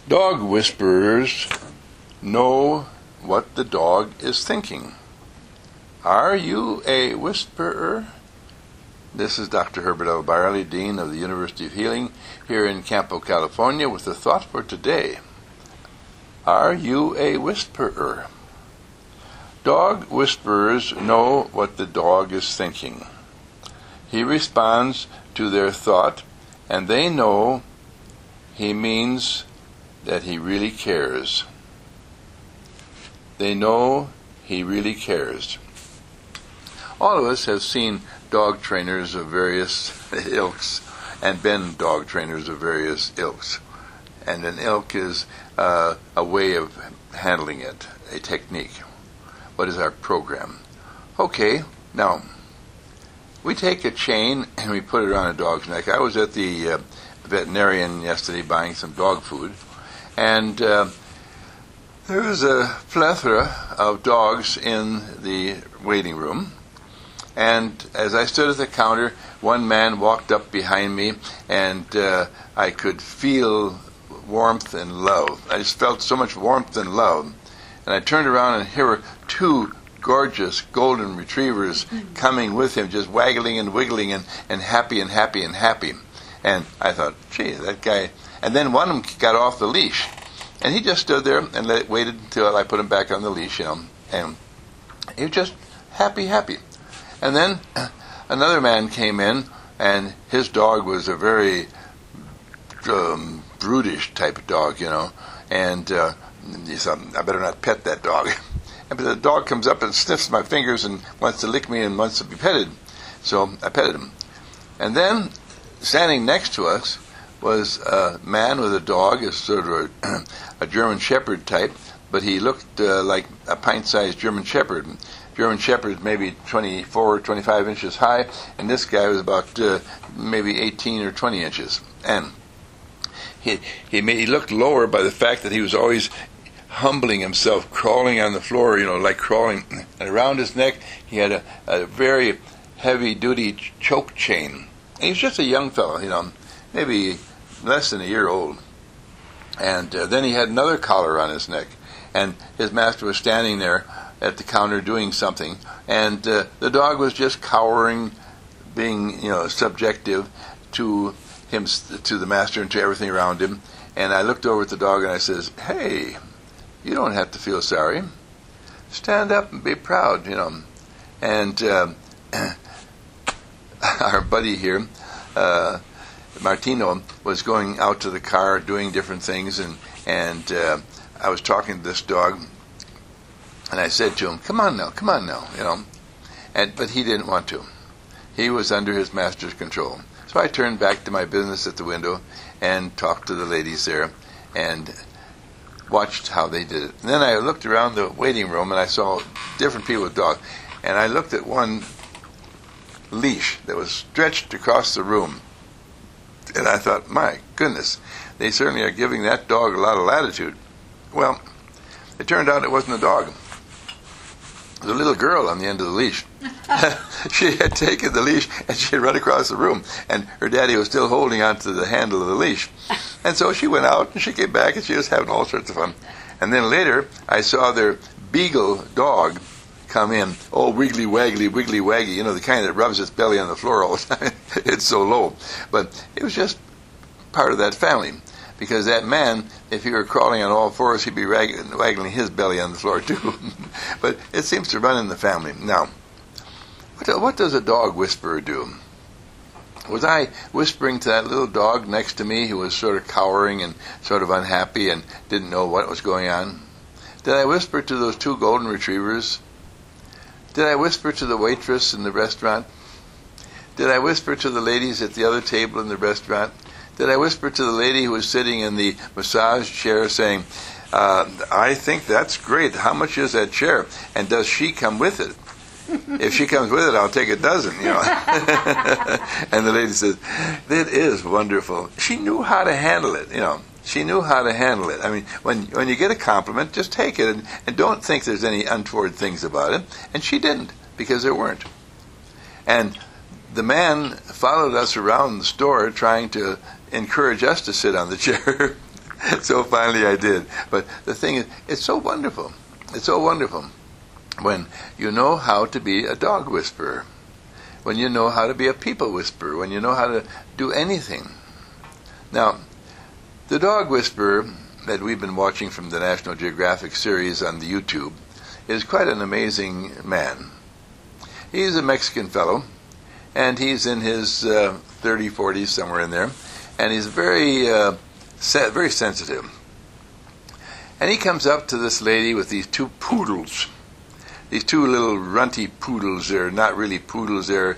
Dog whisperers know what the dog is thinking. Are you a whisperer? This is Dr. Herbert L. Byerly, Dean of the University of Healing, here in Campo, California, with the thought for today. Are you a whisperer? Dog whisperers know what the dog is thinking. He responds to their thought, and they know he means that he really cares. They know he really cares. All of us have seen dog trainers of various ilks and been dog trainers of various ilks. And an ilk is a way of handling it, a technique. What is our program? Okay, now, we take a chain and we put it around a dog's neck. I was at the veterinarian yesterday buying some dog food, and there was a plethora of dogs in the waiting room. And as I stood at the counter, one man walked up behind me, and I could feel warmth and love. I just felt so much warmth and love. And I turned around, and here were two gorgeous golden retrievers coming with him, just waggling and wiggling and happy and happy and happy. And I thought, gee, that guy... And then one of them got off the leash. And he just stood there and waited until I put him back on the leash, and he was just happy. And then another man came in, and his dog was a very brutish type of dog, and he said, I better not pet that dog. But the dog comes up and sniffs my fingers and wants to lick me and wants to be petted. So I petted him. And then, standing next to us was a man with a dog, a sort of a German Shepherd type, but he looked like a pint-sized German Shepherd. German Shepherd maybe 24 or 25 inches high, and this guy was about maybe 18 or 20 inches. And he looked lower by the fact that he was always humbling himself, crawling on the floor, like crawling. And around his neck, he had a very heavy-duty choke chain. And he was just a young fellow, maybe less than a year old. And then he had another collar on his neck. And his master was standing there at the counter doing something. And the dog was just cowering, being, subjective to him, to the master and to everything around him. And I looked over at the dog and I says, hey, you don't have to feel sorry. Stand up and be proud, And our buddy here, Martino, was going out to the car doing different things, and I was talking to this dog, and I said to him, come on now, but he didn't want to. He was under his master's control. So I turned back to my business at the window and talked to the ladies there and watched how they did it. And then I looked around the waiting room and I saw different people with dogs. And I looked at one leash that was stretched across the room. And I thought, my goodness, they certainly are giving that dog a lot of latitude. Well, it turned out it wasn't a dog. It was a little girl on the end of the leash. She had taken the leash and she had run across the room, and her daddy was still holding onto the handle of the leash. And so she went out and she came back and she was having all sorts of fun. And then later I saw their beagle dog come in, all wiggly waggy, the kind that rubs its belly on the floor all the time. It's so low. But it was just part of that family. Because that man, if he were crawling on all fours, he'd be waggling his belly on the floor too. But it seems to run in the family. Now, what does a dog whisperer do? Was I whispering to that little dog next to me who was sort of cowering and sort of unhappy and didn't know what was going on? Did I whisper to those two golden retrievers? Did I whisper to the waitress in the restaurant? Did I whisper to the ladies at the other table in the restaurant? Did I whisper to the lady who was sitting in the massage chair saying, I think that's great. How much is that chair? And does she come with it? If she comes with it, I'll take a dozen, And the lady says, that is wonderful. She knew how to handle it, She knew how to handle it. I mean, when you get a compliment, just take it and don't think there's any untoward things about it. And she didn't, because there weren't. And the man followed us around the store trying to encourage us to sit on the chair. So finally I did. But the thing is, it's so wonderful. It's so wonderful when you know how to be a dog whisperer, when you know how to be a people whisperer, when you know how to do anything. Now, the dog whisperer that we've been watching from the National Geographic series on the YouTube is quite an amazing man. He's a Mexican fellow, and he's in his 30s, 40s, somewhere in there, and he's very sensitive. And he comes up to this lady with these two poodles. These two little runty poodles. They're not really poodles. They're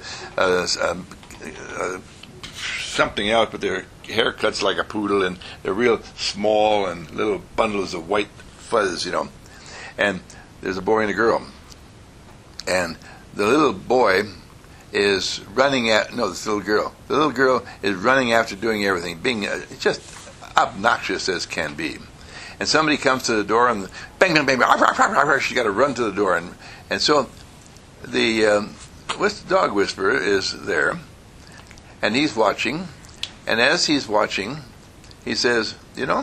something else, but their haircuts like a poodle, and they're real small and little bundles of white fuzz, And there's a boy and a girl. And the little boy is running this little girl. The little girl is running after doing everything, being just obnoxious as can be. And somebody comes to the door, and bang, bang, bang, bang, she's got to run to the door. And so the dog whisperer is there, and he's watching. And as he's watching, he says,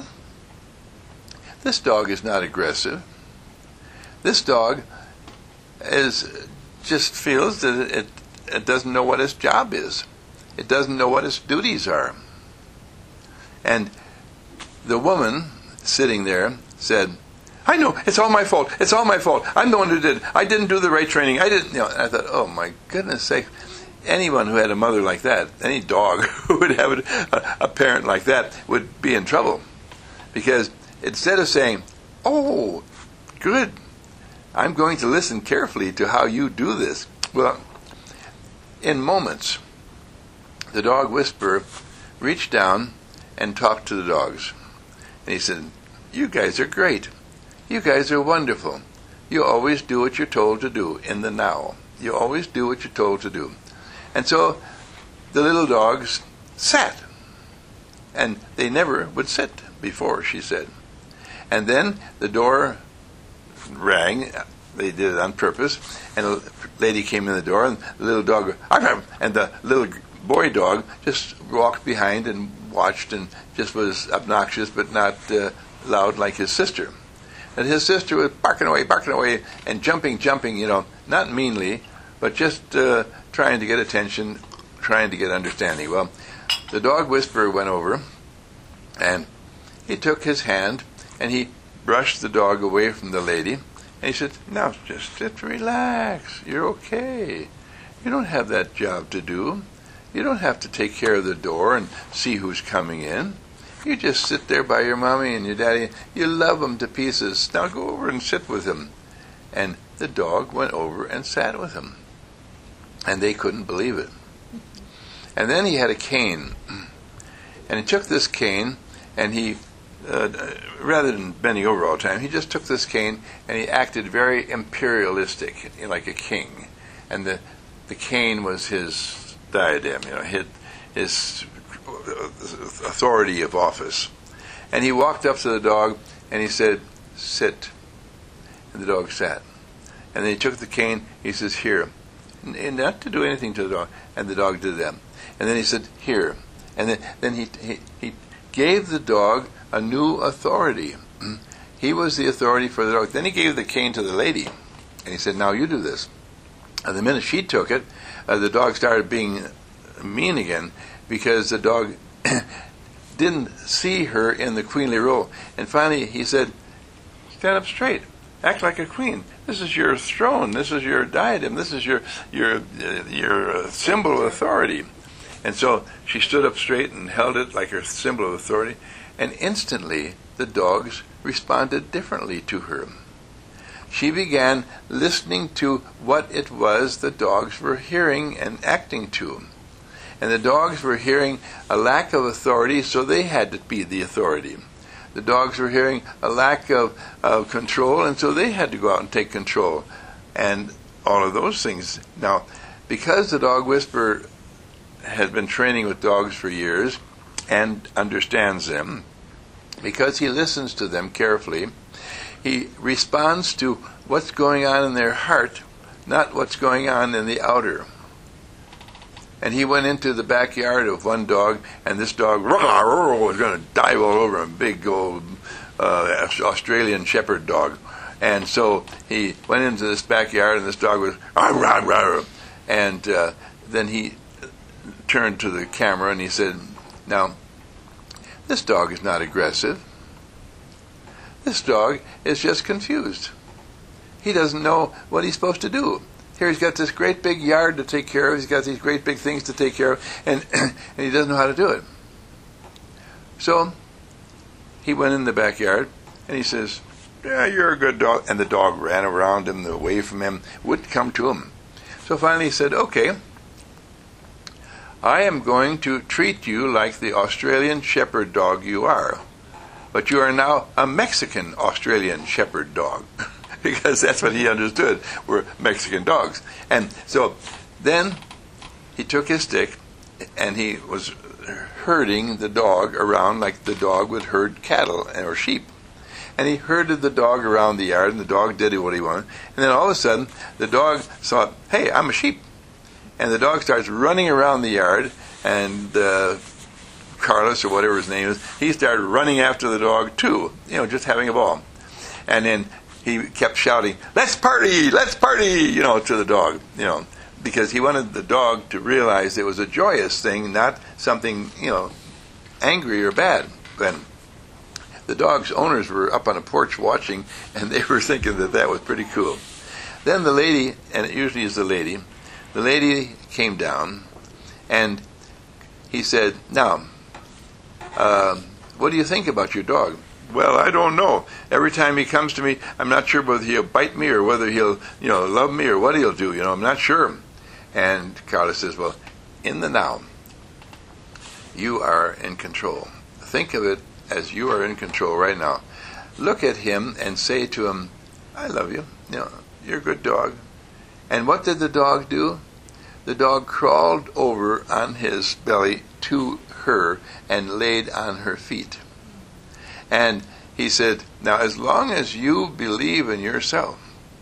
this dog is not aggressive. This dog just feels that it doesn't know what its job is. It doesn't know what its duties are. And the woman sitting there said, I know, it's all my fault. It's all my fault. I'm the one who did it. I didn't do the right training. I didn't. I thought, oh my goodness sake. Anyone who had a mother like that, any dog who would have a parent like that would be in trouble. Because instead of saying, oh, good, I'm going to listen carefully to how you do this. Well, in moments, the dog whisperer reached down and talked to the dogs. And he said, you guys are great. You guys are wonderful. You always do what you're told to do in the now. You always do what you're told to do. And so the little dogs sat. And they never would sit before, she said. And then the door rang. They did it on purpose. And a lady came in the door, and the little dog, and the little boy dog just walked behind and watched and just was obnoxious but not loud like his sister. And his sister was barking away, and jumping, not meanly, but just trying to get attention, trying to get understanding. Well, the dog whisperer went over, and he took his hand, and he brushed the dog away from the lady, and he said, now just relax, you're okay. You don't have that job to do. You don't have to take care of the door and see who's coming in. You just sit there by your mommy and your daddy. You love them to pieces. Now go over and sit with him. And the dog went over and sat with him. And they couldn't believe it. And then he had a cane. And he took this cane, and he, rather than bending over all the time, he just took this cane and he acted very imperialistic, like a king. And the cane was his diadem, his authority of office. And he walked up to the dog and he said, sit. And the dog sat. And then he took the cane, he says, here. And not to do anything to the dog. And the dog did that. And then he said, here. And then he gave the dog a new authority. He was the authority for the dog. Then he gave the cane to the lady. And he said, now you do this. And the minute she took it, the dog started being mean again, because the dog didn't see her in the queenly role. And finally he said, stand up straight. Act like a queen. This is your throne. This is your diadem. This is your symbol of authority. And so she stood up straight and held it like her symbol of authority. And instantly the dogs responded differently to her. She began listening to what it was the dogs were hearing and acting to. And the dogs were hearing a lack of authority, so they had to be the authority. The dogs were hearing a lack of control, and so they had to go out and take control. And all of those things. Now, because the dog whisperer has been training with dogs for years and understands them, because he listens to them carefully, he responds to what's going on in their heart, not what's going on in the outer. And he went into the backyard of one dog, and this dog was going to dive all over him, big old Australian Shepherd dog. And so he went into this backyard, and this dog was, and then he turned to the camera and he said, "Now, this dog is not aggressive. This dog is just confused. He doesn't know what he's supposed to do. Here he's got this great big yard to take care of. He's got these great big things to take care of, and he doesn't know how to do it." So he went in the backyard, and he says, "Yeah, you're a good dog." And the dog ran around him, away from him, wouldn't come to him. So finally he said, "Okay, I am going to treat you like the Australian Shepherd dog you are. But you are now a Mexican Australian Shepherd dog." Because that's what he understood, were Mexican dogs. And so then he took his stick and he was herding the dog around like the dog would herd cattle or sheep. And he herded the dog around the yard, and the dog did what he wanted. And then all of a sudden, the dog thought, "Hey, I'm a sheep." And the dog starts running around the yard, and Carlos, or whatever his name is, he started running after the dog too, just having a ball. And then he kept shouting, let's party," to the dog, because he wanted the dog to realize it was a joyous thing, not something, angry or bad. And the dog's owners were up on a porch watching, and they were thinking that was pretty cool. Then the lady, and it usually is the lady came down, and he said, "Now, what do you think about your dog?" "Well, I don't know. Every time he comes to me, I'm not sure whether he'll bite me or whether he'll, love me or what he'll do. I'm not sure." And Carlos says, "Well, in the now, you are in control. Think of it as you are in control right now. Look at him and say to him, 'I love you. You're a good dog.'" And what did the dog do? The dog crawled over on his belly to her and laid on her feet. And he said, "Now, as long as you believe in yourself,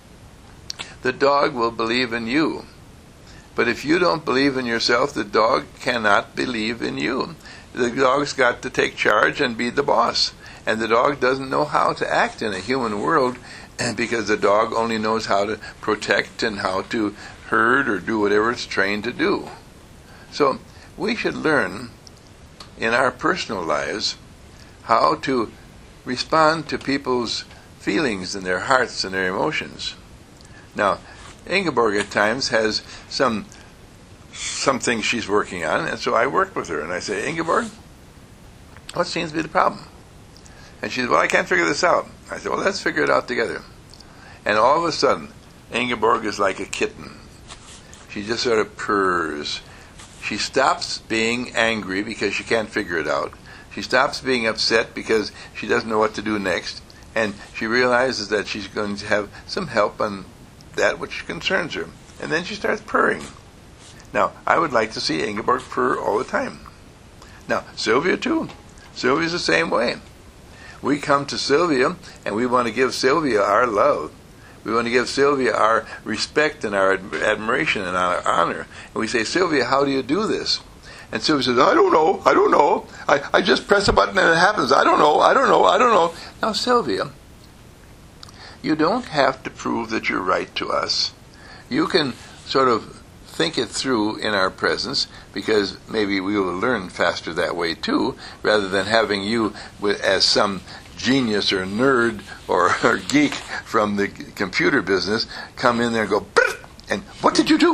the dog will believe in you. But if you don't believe in yourself, the dog cannot believe in you. The dog's got to take charge and be the boss. And the dog doesn't know how to act in a human world, because the dog only knows how to protect and how to herd or do whatever it's trained to do." So we should learn in our personal lives how to respond to people's feelings and their hearts and their emotions. Now, Ingeborg at times has some things she's working on, and so I work with her, and I say, "Ingeborg, what seems to be the problem?" And she says, "Well, I can't figure this out." I said, "Well, let's figure it out together." And all of a sudden, Ingeborg is like a kitten. She just sort of purrs. She stops being angry because she can't figure it out. She stops being upset because she doesn't know what to do next. And she realizes that she's going to have some help on that which concerns her. And then she starts purring. Now, I would like to see Ingeborg purr all the time. Now, Sylvia too. Sylvia's the same way. We come to Sylvia and we want to give Sylvia our love. We want to give Sylvia our respect and our admiration and our honor. And we say, "Sylvia, how do you do this?" And Sylvia says, I don't know. I just press a button and it happens. I don't know. Now, Sylvia, you don't have to prove that you're right to us. You can sort of think it through in our presence, because maybe we will learn faster that way too, rather than having you as some genius or nerd or geek from the computer business come in there and go, and what did you do?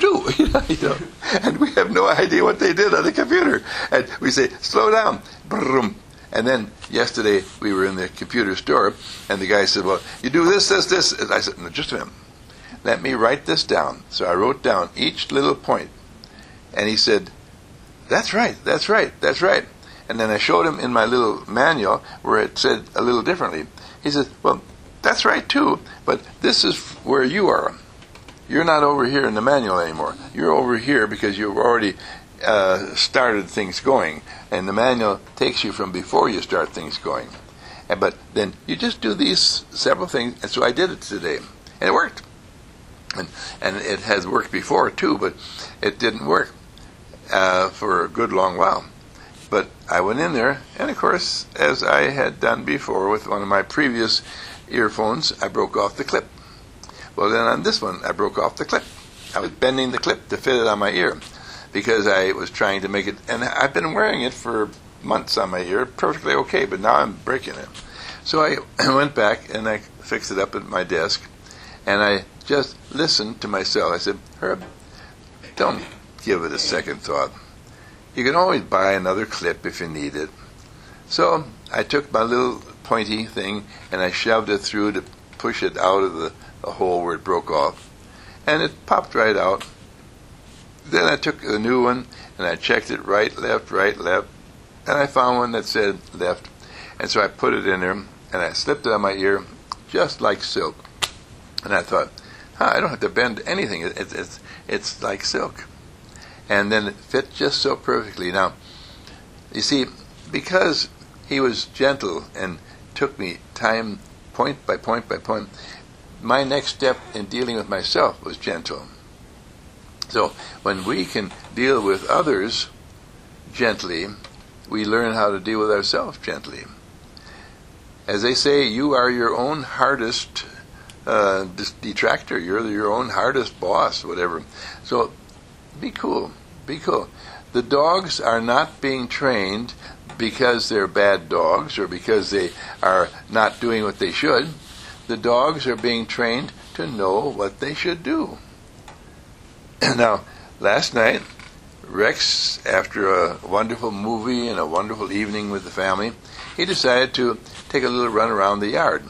And we have no idea what they did on the computer. And we say, slow down. And then yesterday we were in the computer store, and the guy said, well, you do this. And I said, no, just a minute. Let me write this down. So I wrote down each little point. And he said, that's right. And then I showed him in my little manual where it said a little differently. He said, well, that's right too, but this is where you are. You're not over here in the manual anymore. You're over here because you've already started things going. And the manual takes you from before you start things going. But then you just do these several things. And so I did it today. And it worked. And it has worked before too, but it didn't work. for a good long while. But I went in there, and of course, as I had done before with one of my previous earphones, I broke off the clip. Well, then on this one, I broke off the clip. I was bending the clip to fit it on my ear because I was trying to make it, and I've been wearing it for months on my ear, perfectly okay, but now I'm breaking it. So I went back and I fixed it up at my desk, and I just listened to myself. I said, Herb, don't give it a second thought. You can always buy another clip if you need it. So I took my little pointy thing and I shoved it through to push it out of the hole where it broke off. And it popped right out. Then I took a new one and I checked it right, left, and I found one that said left. And so I put it in there and I slipped it on my ear just like silk. And I thought, I don't have to bend anything. It's like silk. And then it fit just so perfectly. Now, you see, because he was gentle and took me time, point by point by point, my next step in dealing with myself was gentle. So when we can deal with others gently, we learn how to deal with ourselves gently. As they say, you are your own hardest detractor. You're your own hardest boss, whatever. So be cool. Be cool. The dogs are not being trained because they're bad dogs or because they are not doing what they should. The dogs are being trained to know what they should do. Now, last night, Rex, after a wonderful movie and a wonderful evening with the family, he decided to take a little run around the yard.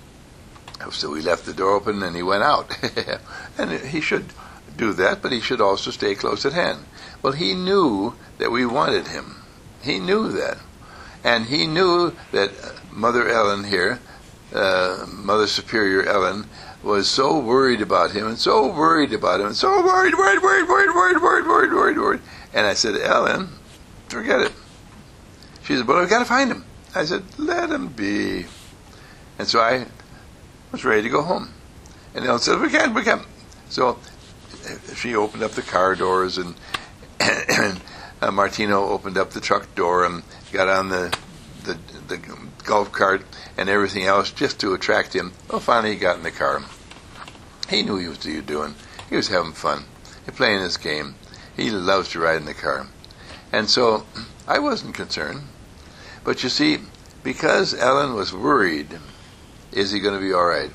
So we left the door open and he went out. And he should do that, but he should also stay close at hand. Well, he knew that we wanted him. He knew that. And he knew that Mother Ellen here, Mother Superior Ellen, was so worried about him, and so worried about him, and so worried. And I said, Ellen, forget it. She said, but I've got to find him. I said, let him be. And so I was ready to go home. And Ellen said, we can't. So she opened up the car doors, and Martino opened up the truck door and got on the golf cart and everything else just to attract him. Well, finally he got in the car. He knew he was doing. He was having fun. He was playing his game. He loves to ride in the car. And so I wasn't concerned. But you see, because Ellen was worried, is he going to be all right?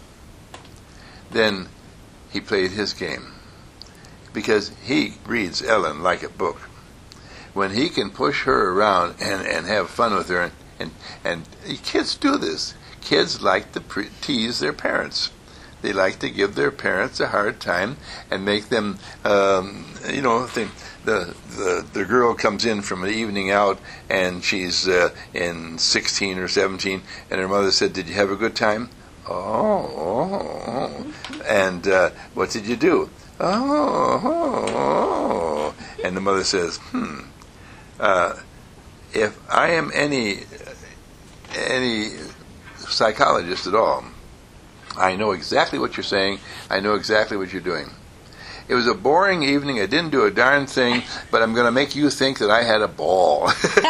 Then he played his game. Because he reads Ellen like a book. When he can push her around and have fun with her, and kids do this. Kids like to tease their parents. They like to give their parents a hard time and make them, think the girl comes in from an evening out and she's in 16 or 17, and her mother said, "Did you have a good time?" Oh. And what did you do? Oh. And the mother says, if I am any psychologist at all, I know exactly what you're saying. I know exactly what you're doing. It was a boring evening. I didn't do a darn thing, but I'm going to make you think that I had a ball.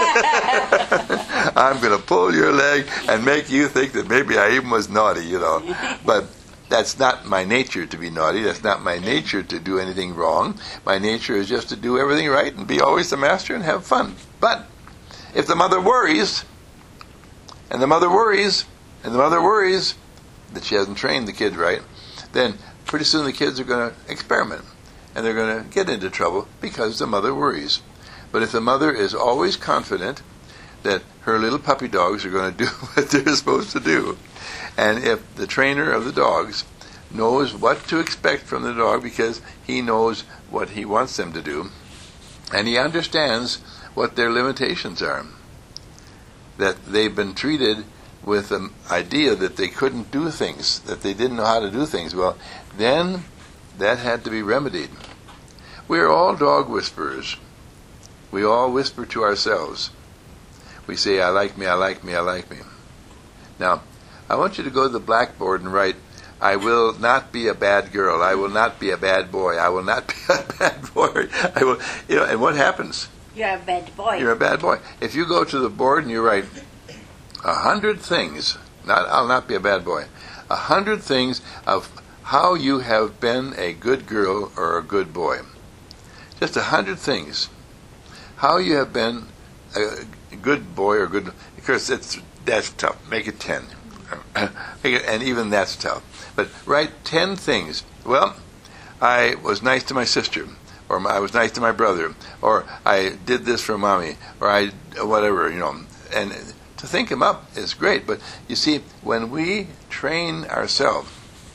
I'm going to pull your leg and make you think that maybe I even was naughty, But that's not my nature to be naughty. That's not my nature to do anything wrong. My nature is just to do everything right and be always the master and have fun. But if the mother worries, and the mother worries, and the mother worries that she hasn't trained the kid right, then pretty soon the kids are going to experiment. And they're going to get into trouble because the mother worries. But if the mother is always confident that her little puppy dogs are going to do what they're supposed to do, and if the trainer of the dogs knows what to expect from the dog because he knows what he wants them to do, and he understands what their limitations are, that they've been treated with an idea that they couldn't do things, that they didn't know how to do things, well, then that had to be remedied. We're all dog whisperers. We all whisper to ourselves. We say, I like me, I like me, I like me. Now, I want you to go to the blackboard and write I will not be a bad girl. I will not be a bad boy. I will not be a bad boy. I will, and what happens? You're a bad boy. You're a bad boy. If you go to the board and you write 100 things, I'll not be a bad boy, 100 things of how you have been a good girl or a good boy. Just 100 things. How you have been a good boy or good, because that's tough. Make it 10. And even that's tough. But write 10 things. Well, I was nice to my sister, or I was nice to my brother, or I did this for mommy, or I whatever, And to think them up is great. But you see, when we train ourselves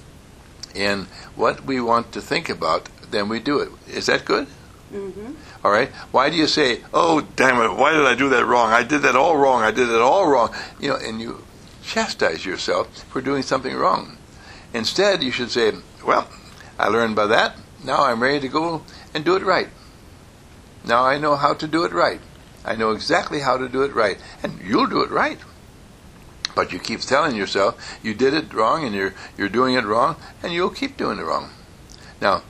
in what we want to think about, then we do it. Is that good? Mm-hmm. All right. Why do you say, "Oh, damn it! Why did I do that wrong? I did that all wrong. I did it all wrong." And you chastise yourself for doing something wrong. Instead, you should say, "Well, I learned by that. Now I'm ready to go and do it right. Now I know how to do it right. I know exactly how to do it right, and you'll do it right." But you keep telling yourself you did it wrong, and you're doing it wrong, and you'll keep doing it wrong. Now,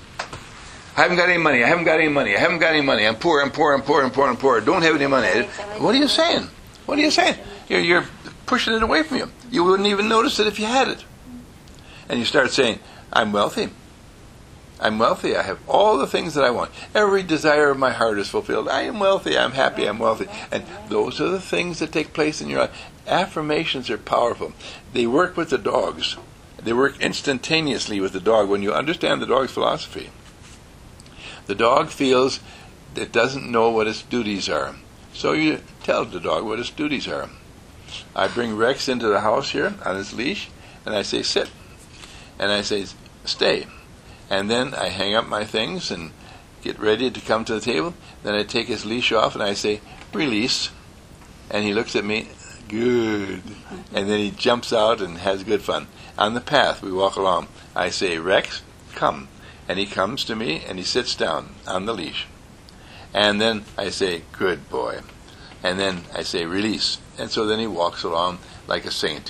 I haven't got any money. I haven't got any money. I haven't got any money. I'm poor. I'm poor. I'm poor. I'm poor. I'm poor. Don't have any money. What are you saying? What are you saying? You're pushing it away from you. You wouldn't even notice it if you had it. And you start saying, "I'm wealthy. I'm wealthy. I have all the things that I want. Every desire of my heart is fulfilled. I am wealthy. I'm happy. I'm wealthy." And those are the things that take place in your life. Affirmations are powerful. They work with the dogs. They work instantaneously with the dog. When you understand the dog's philosophy, the dog feels it doesn't know what its duties are. So you tell the dog what its duties are. I bring Rex into the house here on his leash, and I say, "Sit." And I say, "Stay." And then I hang up my things and get ready to come to the table. Then I take his leash off and I say, "Release." And he looks at me, "Good." And then he jumps out and has good fun. On the path we walk along, I say, "Rex, come." And he comes to me and he sits down on the leash. And then I say, "Good boy." And then I say, "Release." And so then he walks along like a saint,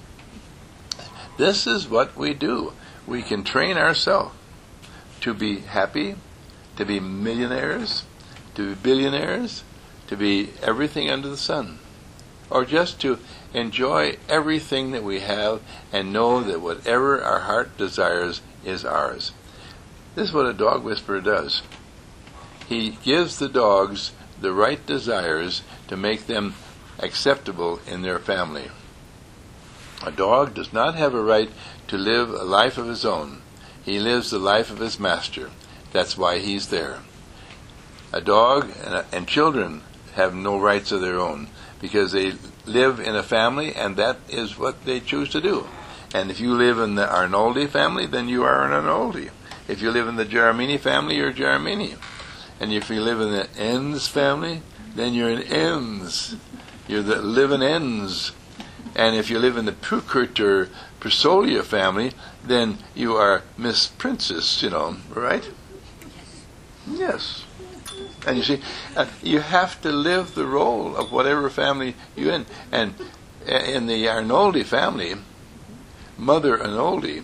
This is what we do. We can train ourselves to be happy, to be millionaires, to be billionaires, to be everything under the sun. Or just to enjoy everything that we have and know that whatever our heart desires is ours. This is what a dog whisperer does. He gives the dogs the right desires to make them acceptable in their family. A dog does not have a right to live a life of his own. He lives the life of his master. That's why he's there. A dog and children have no rights of their own because they live in a family, and that is what they choose to do. And if you live in the Arnoldi family, then you are an Arnoldi. If you live in the Jaramini family, you're Jaramini. And if you live in the Enns family, then you're an Enns. You're the living Enns. And if you live in the Pukert or Persolia family, then you are Miss Princess, right? Yes. And you see, you have to live the role of whatever family you're in. And in the Arnoldi family, Mother Arnoldi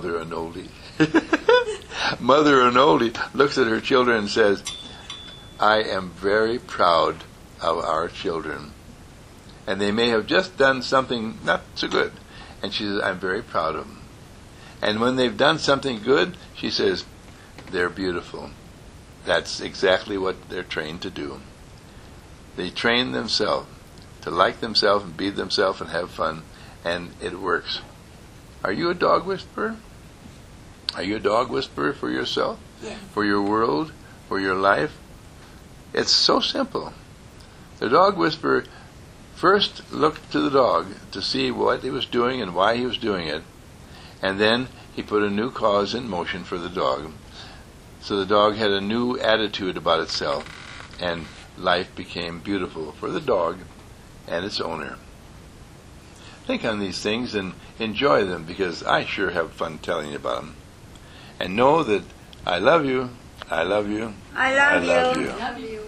looks at her children and says, "I am very proud of our children." And they may have just done something not so good. And she says, "I'm very proud of them." And when they've done something good, she says, "They're beautiful." That's exactly what they're trained to do. They train themselves to like themselves and be themselves and have fun, and it works. Are you a dog whisperer? Are you a dog whisperer for yourself? Yes. For your world? For your life? It's so simple. The dog whisperer first looked to the dog to see what he was doing and why he was doing it, and then he put a new cause in motion for the dog. So the dog had a new attitude about itself, and life became beautiful for the dog and its owner. Think on these things and enjoy them, because I sure have fun telling you about them. And know that I love you, I love you, I love I love you. you. Love you.